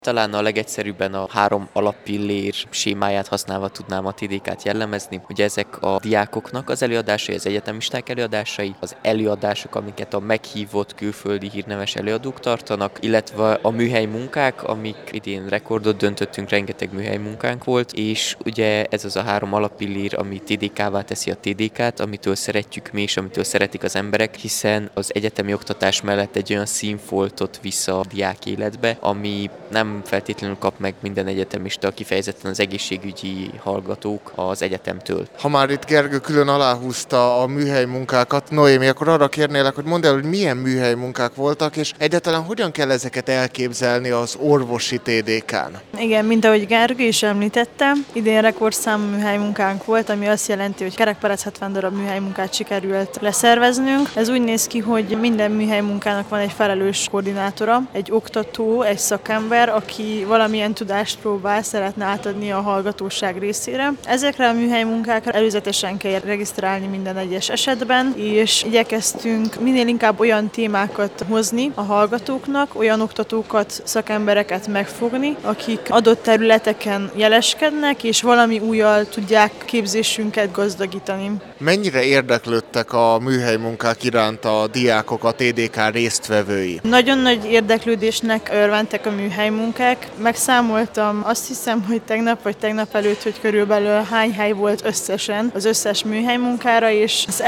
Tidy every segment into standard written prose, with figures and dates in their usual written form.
Talán a legegyszerűbben a 3 alappillér sémáját használva tudnám a TDK-t jellemezni. Ugye ezek a diákoknak az előadásai, az egyetemisták előadásai, az előadások, amiket a meghívott külföldi hírneves előadók tartanak, illetve a műhely munkák, amik idén rekordot döntöttünk, rengeteg műhely munkánk volt, és ugye ez az a 3 alappillér, ami TDK-vá teszi a TDK-t, amitől szeretjük mi és amitől szeretik az emberek, hiszen az egyetemi oktatás mellett egy olyan színfoltot visz a diák életbe, ami nem feltétlenül kap meg minden egyetemista, kifejezetten az egészségügyi hallgatók az egyetemtől. Ha már itt Gergő külön aláhúzta a műhely munkákat, Noémi, akkor arra kérnélek, hogy mondd el, hogy milyen műhely munkák voltak, és egyáltalán hogyan kell ezeket elképzelni az orvosi TDK-n? Igen, mint ahogy Gergő is említette, idén rekordszámú műhely munkánk volt, ami azt jelenti, hogy kerekperec 70 darab műhely munkát sikerült leszerveznünk. Ez úgy néz ki, hogy minden műhely munkának van egy felelős koordinátora, egy oktató, egy szakember, aki valamilyen tudást szeretne átadni a hallgatóság részére. Ezekre a műhely munkákra előzetesen kell regisztrálni minden egyes esetben, és igyekeztünk minél inkább olyan témákat hozni a hallgatóknak, olyan oktatókat, szakembereket megfogni, akik adott területeken jeleskednek, és valami újjal tudják képzésünket gazdagítani. Mennyire érdeklődtek a műhely munkák iránt a diákok, a TDK résztvevői? Nagyon nagy érdeklődésnek örventek a műhely munkák. Megszámoltam, azt hiszem, hogy tegnap vagy tegnap előtt, hogy körülbelül hány hely volt összesen az összes műhely munkára, és az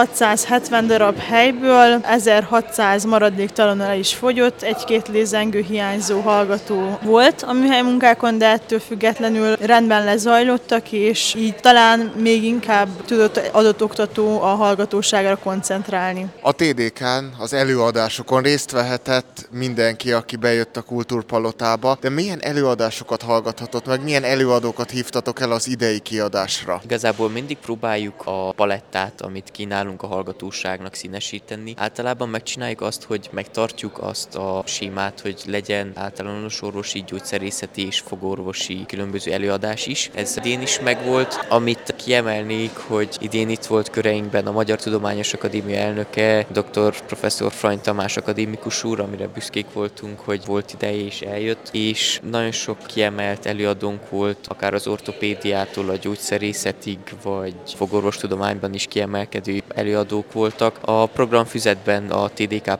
1670 darab helyből 1600 maradéktalanul el is fogyott, egy-két lézengő hiányzó hallgató volt a műhely munkákon, de ettől függetlenül rendben lezajlottak, és így talán még inkább tudott adott oktató a hallgatóságra koncentrálni. A TDK-n, az előadásokon részt vehetett mindenki, aki bejött a Kultúrpalotába, de milyen előadásokat hallgathatott meg, milyen előadókat hívtatok el az idei kiadásra? Igazából mindig próbáljuk a palettát, amit kínálunk a hallgatóságnak színesíteni. Általában megcsináljuk azt, hogy megtartjuk azt a sémát, hogy legyen általános orvosi, gyógyszerészeti és fogorvosi különböző előadás is. Ez idén is megvolt. Amit kiemelnék, hogy idén itt volt köreinkben a Magyar Tudományos Akadémia elnöke, dr. professzor Frany Tamás akadémikus úr, amire büszkék voltunk, hogy volt ideje és eljött, és nagyon sok kiemelt előadónk volt, akár az ortopédiától a gyógyszerészetig, vagy fogorvostudományban is kiemelkedő előadók voltak. A programfüzetben a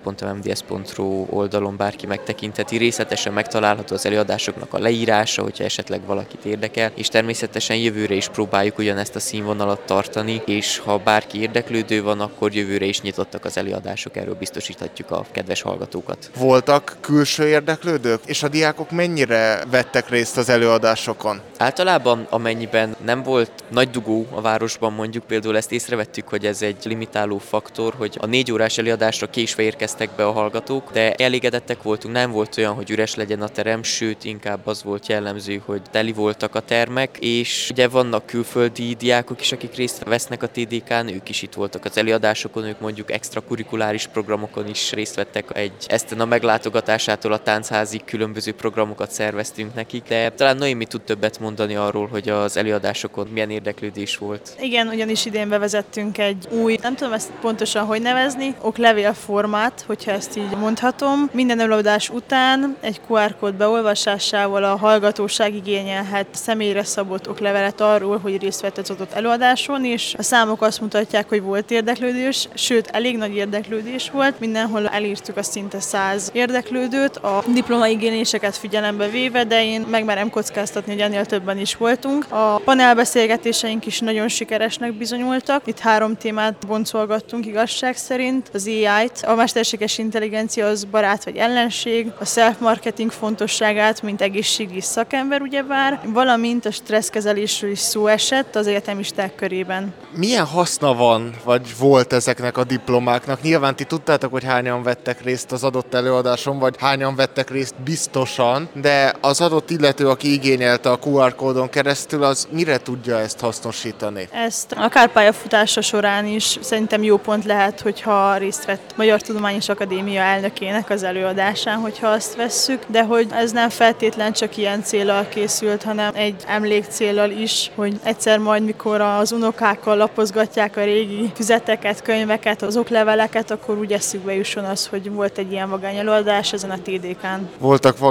tdk.mmds.ru oldalon bárki megtekintheti, részletesen megtalálható az előadásoknak a leírása, hogyha esetleg valakit érdekel, és természetesen jövőre is próbáljuk ugyanezt a színvonalat tartani, és ha bárki érdeklődő van, akkor jövőre is nyitottak az előadások, erről biztosíthatjuk a kedves hallgatókat. Voltak külső érdeklődők, és a diákok mennyire vettek részt az előadásokon? Általában, amennyiben nem volt nagy dugó a városban, mondjuk például ezt észrevettük, hogy ez egy limitáló faktor, hogy a 4 órás előadásra késve érkeztek be a hallgatók, de elégedettek voltunk, nem volt olyan, hogy üres legyen a terem, sőt, inkább az volt jellemző, hogy teli voltak a termek, és ugye vannak külföldi diákok is, akik részt vesznek a TDK-n, ők is itt voltak az előadásokon, ők mondjuk extrakurikuláris programokon is részt vettek, egy esztena meglátogatásától a táncházig különböző programokat szerveztünk nekik, de talán Noémi tud többet mondani arról, hogy az előadásokon milyen érdeklődés volt. Igen, ugyanis idén bevezettünk egy új, nem tudom ezt pontosan hogy nevezni, oklevélformát, hogyha ezt így mondhatom. Minden előadás után egy QR kód beolvasásával a hallgatóság igényelhet személyre szabott oklevelet arról, hogy részt vett az adott előadáson, és a számok azt mutatják, hogy volt érdeklődés, sőt, elég nagy érdeklődés volt. Mindenhol elírtuk a szinte 100 érdeklődőt, a diplomaigényléseket figyelembe véve, de én megmerem kockáztatni, hogy ennél többen is voltunk. A panelbeszélgetéseink is nagyon sikeresnek bizonyultak. Itt 3 témát boncolgattunk igazság szerint. Az AI-t, a mesterséges intelligencia az barát vagy ellenség, a self-marketing fontosságát, mint egészségügyi szakember ugyebár, valamint a stresszkezelésről is szó esett az egyetemisták körében. Milyen haszna van, vagy volt ezeknek a diplomáknak? Nyilván ti tudtátok, hogy hányan vettek részt az adott előadáson, vagy hányan vettek részt biztosan, de az adott illető, aki igényelte a QR kódon keresztül, az mire tudja ezt hasznosítani? Ezt akár pályafutása során is szerintem jó pont lehet, hogyha részt vett Magyar Tudományos Akadémia elnökének az előadásán, hogyha azt vesszük, de hogy ez nem feltétlen csak ilyen céllal készült, hanem egy emlékcéllal is, hogy egyszer majd, mikor az unokákkal lapozgatják a régi füzeteket, könyveket, az okleveleket, akkor úgy eszükbe jusson az, hogy volt egy ilyen vagány előadás ezen a TDK-n. Voltak vagány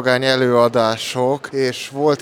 vagány előadások, és volt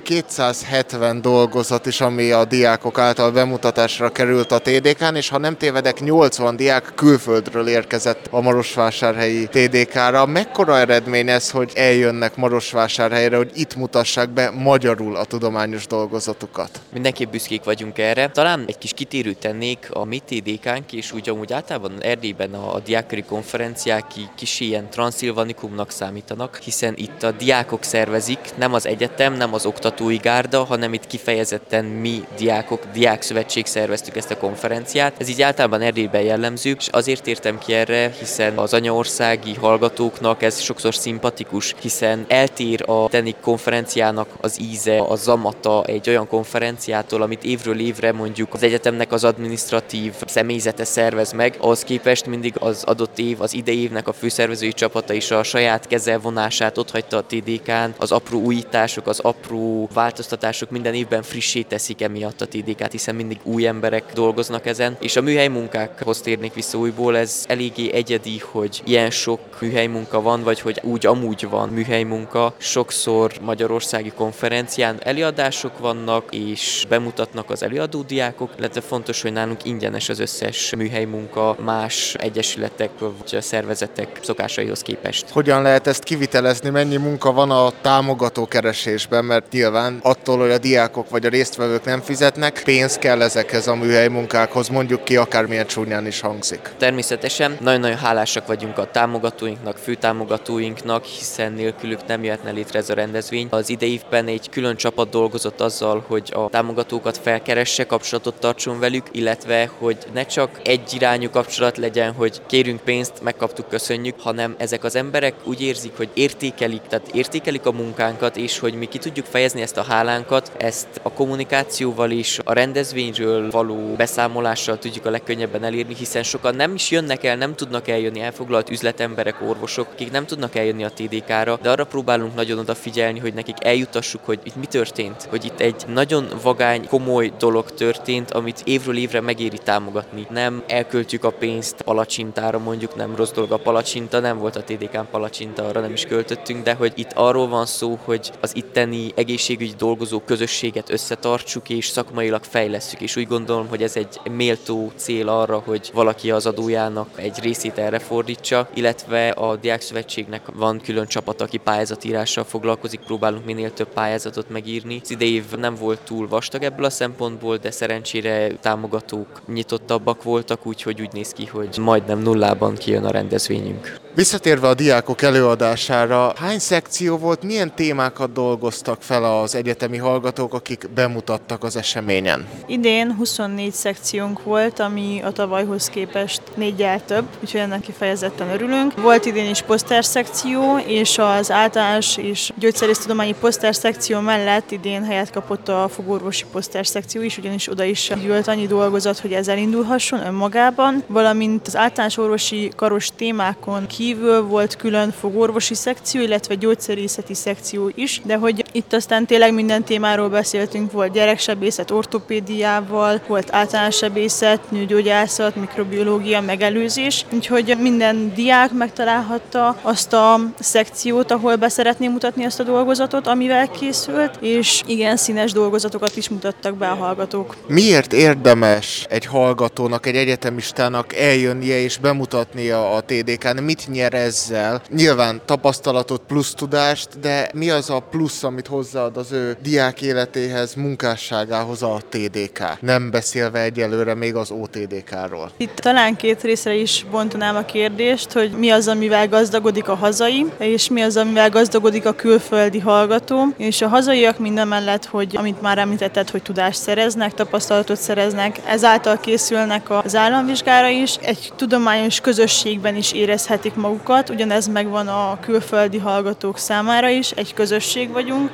270 dolgozat is, ami a diákok által bemutatásra került a TDK-n, és ha nem tévedek, 80 diák külföldről érkezett a marosvásárhelyi TDK-ra. Mekkora eredmény ez, hogy eljönnek Marosvásárhelyre, hogy itt mutassák be magyarul a tudományos dolgozatukat? Mindenképp büszkék vagyunk erre. Talán egy kis kitérőt tennék, a mi TDK-nk, és úgy amúgy általában Erdélyben a diákköri konferenciák kis ilyen transzilvanikumnak számítanak, hiszen itt a diákok szervezik, nem az egyetem, nem az oktatói gárda, hanem itt kifejezetten mi diákok, diákszövetség szerveztük ezt a konferenciát. Ez így általában Erdélyben jellemző, és azért értem ki erre, hiszen az anyaországi hallgatóknak ez sokszor szimpatikus, hiszen eltér a TENIK konferenciának az íze, a zamata egy olyan konferenciától, amit évről évre mondjuk az egyetemnek az adminisztratív személyzete szervez meg, ahhoz képest mindig az adott év, az idei évnek a főszervezői csapata is a saját kezelvonását otthagyta a TDK-n, az apró újítások, az apró változtatások minden évben frissé teszik emiatt a TDK-t, hiszen mindig új emberek dolgoznak ezen, és a műhely munkákhoz térnék vissza újból, ez eléggé egyedi, hogy ilyen sok műhely munka van, vagy hogy úgy amúgy van műhely munka. Sokszor magyarországi konferencián előadások vannak, és bemutatnak az előadódiákok, illetve fontos, hogy nálunk ingyenes az összes műhely munka más egyesületek vagy szervezetek szokásaihoz képest. Hogyan lehet ezt kivitelezni, mennyi munka van a támogatókeresésben, mert nyilván attól, hogy a diákok vagy a résztvevők nem fizetnek, pénz kell ezekhez a műhely munkákhoz, mondjuk ki, akármilyen csúnyán is hangzik. Természetesen nagyon-nagyon hálásak vagyunk a támogatóinknak, főtámogatóinknak, hiszen nélkülük nem jöhetne létre ez a rendezvény. Az idei évben egy külön csapat dolgozott azzal, hogy a támogatókat felkeresse, kapcsolatot tartson velük, illetve hogy ne csak egyirányú kapcsolat legyen, hogy kérünk pénzt, megkaptuk, köszönjük, hanem ezek az emberek úgy érzik, hogy értékelik a munkánkat, és hogy mi ki tudjuk fejezni ezt a hálánkat, ezt a kommunikációval és a rendezvényről való beszámolással tudjuk a legkönnyebben elérni, hiszen sokan nem is jönnek el, nem tudnak eljönni, elfoglalt üzletemberek, orvosok, akik nem tudnak eljönni a TDK-ra, de arra próbálunk nagyon odafigyelni, hogy nekik eljutassuk, hogy itt mi történt, hogy itt egy nagyon vagány, komoly dolog történt, amit évről évre megéri támogatni. Nem elköltjük a pénzt palacsintára, mondjuk nem rossz dolog a palacsinta, nem volt a TDK-n palacsinta, arra nem is költöttünk, de hogy itt arról van szó, hogy az itteni egészségügyi dolgozó közösséget összetartsuk és szakmailag fejlesszük, és úgy gondolom, hogy ez egy méltó cél arra, hogy valaki az adójának egy részét erre fordítsa, illetve a Diákszövetségnek van külön csapat, aki pályázatírással foglalkozik, próbálunk minél több pályázatot megírni. Az idei év nem volt túl vastag ebből a szempontból, de szerencsére támogatók nyitottabbak voltak, úgyhogy úgy néz ki, hogy majdnem nullában kijön a rendezvényünk. Visszatérve a diákok előadására, hány szekció volt, milyen témákat dolgoztak fel az egyetemi hallgatók, akik bemutattak az eseményen? Idén 24 szekciónk volt, ami a tavalyhoz képest 4-jel több, úgyhogy ennek kifejezetten örülünk. Volt idén is poszterszekció, és az általános és gyógyszerésztudományi poszterszekció mellett idén helyet kapott a fogorvosi poszterszekció is, ugyanis oda is gyűlt annyi dolgozat, hogy ez elindulhasson önmagában, valamint az általános orvosi karos témákon kívül volt külön fogorvosi szekció, illetve gyógyszerészeti szekció is, de hogy itt aztán tényleg minden témáról beszéltünk, volt gyereksebészet ortopédiával, volt általános sebészet, nőgyógyászat, mikrobiológia, megelőzés, úgyhogy minden diák megtalálhatta azt a szekciót, ahol be szeretné mutatni azt a dolgozatot, amivel készült, és igen színes dolgozatokat is mutattak be a hallgatók. Miért érdemes egy hallgatónak, egy egyetemistának eljönnie és bemutatnia a TDK-n? Mit nyer ezzel? Nyilván tapasztalatot plusz tudást, de mi az a plusz, amit hozzáad az ő diák életéhez, munkásságához a TDK? Nem beszélve egyelőre még az OTDK-ról. Itt talán két részre is bontanám a kérdést, hogy mi az, amivel gazdagodik a hazai, és mi az, amivel gazdagodik a külföldi hallgató. És a hazaiak mindemellett, hogy amit már említetted, hogy tudást szereznek, tapasztalatot szereznek, ezáltal készülnek az államvizsgára is. Egy tudományos közösségben is érezhetik magukat, ugyanez megvan a külföldi hallgatók számára is, egy közösség vagyunk,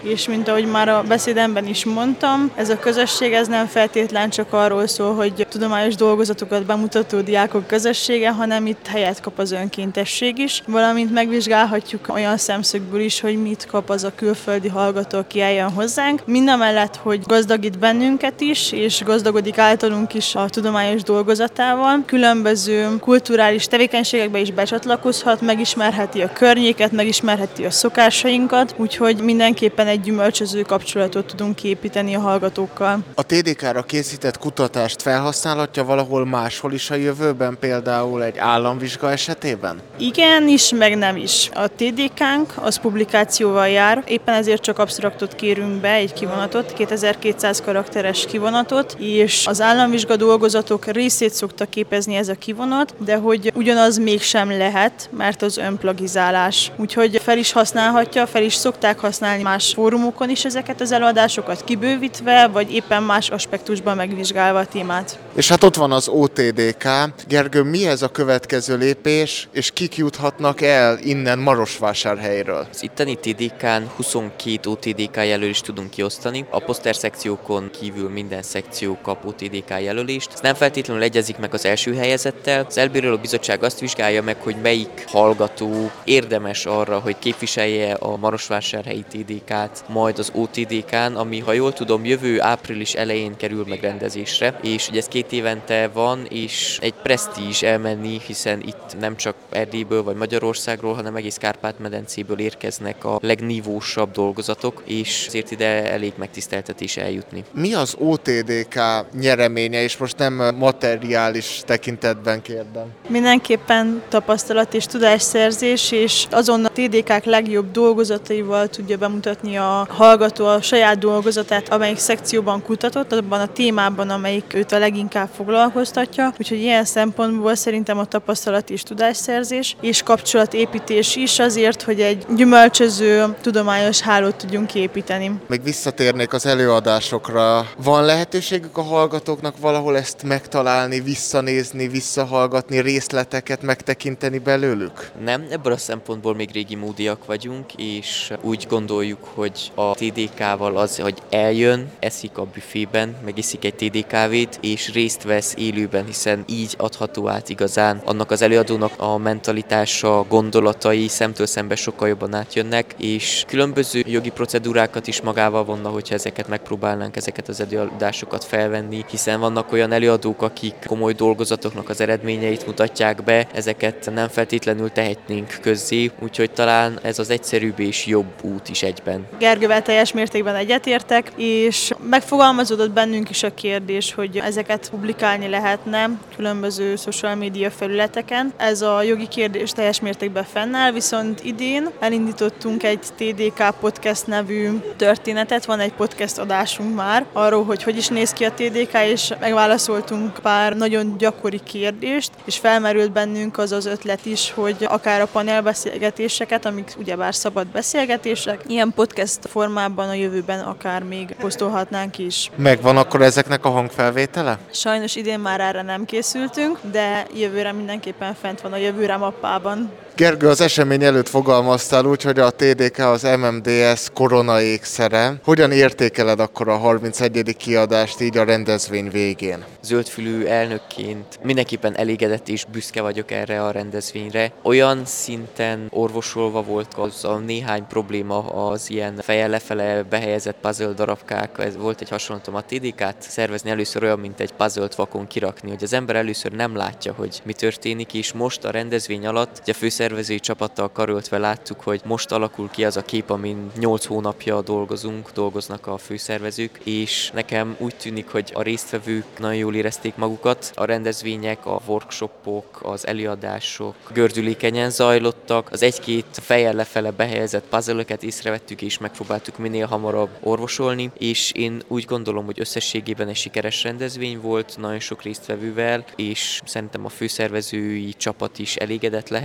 és mint ahogy már a beszédemben is mondtam, ez a közösség ez nem feltétlen csak arról szól, hogy tudományos dolgozatokat bemutató diákok közössége, hanem itt helyet kap az önkéntesség is, valamint megvizsgálhatjuk olyan szemszögből is, hogy mit kap az a külföldi hallgató, aki eljön hozzánk. Mindamellett, hogy gazdagít bennünket is, és gazdagodik általunk is a tudományos dolgozatával, különböző kulturális tevékenységekbe is becsatlakozhat, megismerheti a környéket, megismerheti a szokásainkat, úgyhogy mindenképpen egy gyümölcsöző kapcsolatot tudunk építeni a hallgatókkal. A TDK-ra készített kutatást felhasználhatja valahol máshol is a jövőben, például egy államvizsga esetében? Igen is, meg nem is. A TDK-nk az publikációval jár, éppen ezért csak absztraktot kérünk be, egy kivonatot, 2200 karakteres kivonatot, és az államvizsga dolgozatok részét szokta képezni ez a kivonat, de hogy ugyanaz mégsem lehet, mert az önplagizálás. Úgyhogy fel is használhatja, fel is szokták használni más fórumokon is ezeket az előadásokat kibővítve, vagy éppen más aspektusban megvizsgálva a témát. És hát ott van az OTDK. Gergő, mi ez a következő lépés, és kik juthatnak el innen Marosvásárhelyről? Az itteni TDK-n 22 OTDK jelölést tudunk kiosztani. A poszter szekciókon kívül minden szekció kap OTDK jelölést. Ez nem feltétlenül egyezik meg az első helyezettel. Az elbíráló bizottság azt vizsgálja meg, hogy melyik hallgató érdemes arra, hogy képviselje a Marosvásárhelyi TDK-t majd az OTDK-n, ami, ha jól tudom, jövő április elején kerül megrendezésre, és ugye ez 2 évente van, és egy presztízs elmenni, hiszen itt nem csak Erdélyből vagy Magyarországról, hanem egész Kárpát-medencéből érkeznek a legnívósabb dolgozatok, és ezért ide elég megtiszteltetés eljutni. Mi az OTDK nyereménye, és most nem materiális tekintetben kérdem? Mindenképpen tapasztalat és tudásszerzés, és azon a TDK-k legjobb dolgozataival tudja bemutatni a hallgató a saját dolgozatát, amelyik szekcióban kutatott, abban a témában, amelyik őt a leginkább foglalkoztatja. Úgyhogy ilyen szempontból szerintem a tapasztalat és tudásszerzés és kapcsolatépítés is azért, hogy egy gyümölcsöző tudományos hálót tudjunk építeni. Még visszatérnék az előadásokra. Van lehetőségük a hallgatóknak valahol ezt megtalálni, visszanézni, visszahallgatni, részleteket megtekinteni belőlük? Nem, ebből a szempontból még régi módiak vagyunk, és úgy gondoljuk, hogy a TDK-val az, hogy eljön, eszik a büfében, megiszik egy TDK-vét, és részt vesz élőben, hiszen így adható át igazán annak az előadónak a mentalitása, gondolatai szemtől szembe sokkal jobban átjönnek, és különböző jogi procedúrákat is magával vonna, hogyha ezeket megpróbálnánk, ezeket az előadásokat felvenni, hiszen vannak olyan előadók, akik komoly dolgozatoknak az eredményeit mutatják be, ezeket nem feltétlenül tehetnénk közzé, úgyhogy talán ez az egyszerűbb és jobb út is egyben. Gergővel teljes mértékben egyetértek, és megfogalmazódott bennünk is a kérdés, hogy ezeket publikálni lehetne különböző social media felületeken. Ez a jogi kérdés teljes mértékben fennáll, viszont idén elindítottunk egy TDK Podcast nevű történetet, van egy podcast adásunk már arról, hogy is néz ki a TDK, és megválaszoltunk pár nagyon gyakori kérdést, és felmerült bennünk az az ötlet is, hogy akár a panelbeszélgetéseket, amik ugyebár szabad beszélgetések, ilyen podcast formában a jövőben akár még posztolhatnánk is. Megvan akkor ezeknek a hangfelvétele? Sajnos idén már erre nem készültünk, de jövőre mindenképpen fent van a jövőre mappában. Gergő, az esemény előtt fogalmaztál úgy, hogy a TDK az MMDS koronaékszere. Hogyan értékeled akkor a 31. kiadást így a rendezvény végén? Zöldfülű elnökként mindenképpen elégedett és büszke vagyok erre a rendezvényre. Olyan szinten orvosolva volt az a néhány probléma, az ilyen fejjel lefele behelyezett puzzle darabkák. Ez volt egy hasonlatom, a TDK-t szervezni először olyan, mint egy puzzle-t vakon kirakni, hogy az ember először nem látja, hogy mi történik, és most a rendezvény alatt a főszervezői csapattal karöltve láttuk, hogy most alakul ki az a kép, amin 8 hónapja dolgoznak a főszervezők, és nekem úgy tűnik, hogy a résztvevők nagyon jól érezték magukat. A rendezvények, a workshopok, az előadások gördülékenyen zajlottak. Az egy-két fejjel lefele behelyezett puzzle-öket észrevettük, és megpróbáltuk minél hamarabb orvosolni, és én úgy gondolom, hogy összességében egy sikeres rendezvény volt, nagyon sok résztvevővel, és szerintem a főszervezői csapat is elégedett lehet,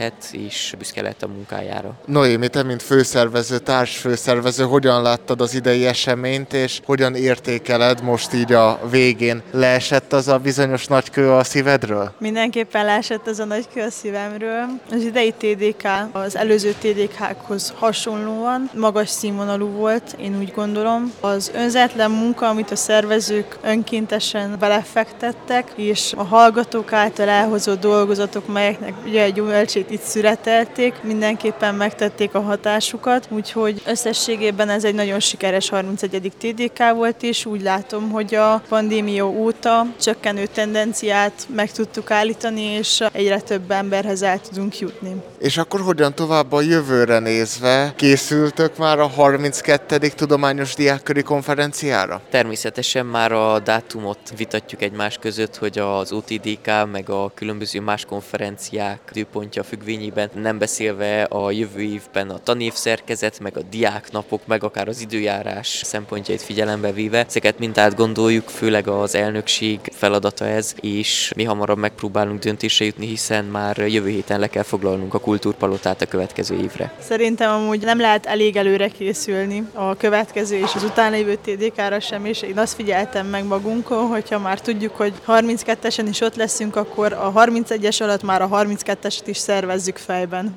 is büszke lett a munkájára. Noémi, te mint főszervező, társfőszervező, hogyan láttad az idei eseményt, és hogyan értékeled most így a végén? Leesett az a bizonyos nagykő a szívedről? Mindenképpen leesett ez a nagy kő a szívemről. Az idei TDK az előző TDK-hoz hasonlóan magas színvonalú volt, én úgy gondolom. Az önzetlen munka, amit a szervezők önkéntesen belefektettek, és a hallgatók által elhozott dolgozatok, melyeknek ugye egy gyümölcsét itt szüretelték, mindenképpen megtették a hatásukat, úgyhogy összességében ez egy nagyon sikeres 31. TDK volt, és úgy látom, hogy a pandémia óta csökkenő tendenciát meg tudtuk állítani, és egyre több emberhez el tudunk jutni. És akkor hogyan tovább a jövőre nézve? Készültök már a 32. Tudományos Diákköri Konferenciára? Természetesen már a dátumot vitatjuk egymás között, hogy az OTDK meg a különböző más konferenciák időpontja függvényében, nem beszélve a jövő évben a tanévszerkezet, meg a diáknapok, meg akár az időjárás szempontjait figyelembe véve. Ezeket mind átgondoljuk, főleg az elnökség feladata ez, és mi hamarabb megpróbálunk döntésre jutni, hiszen már jövő héten le kell foglalnunk a kultúrpalotát a következő évre. Szerintem amúgy nem lehet elég előre készülni a következő és az utána lévő TDK-ra sem, és én azt figyeltem meg magunkon, hogyha már tudjuk, hogy 32-esen is ott leszünk, akkor a 31-es alatt már a 32-eset is szervezzük fejben.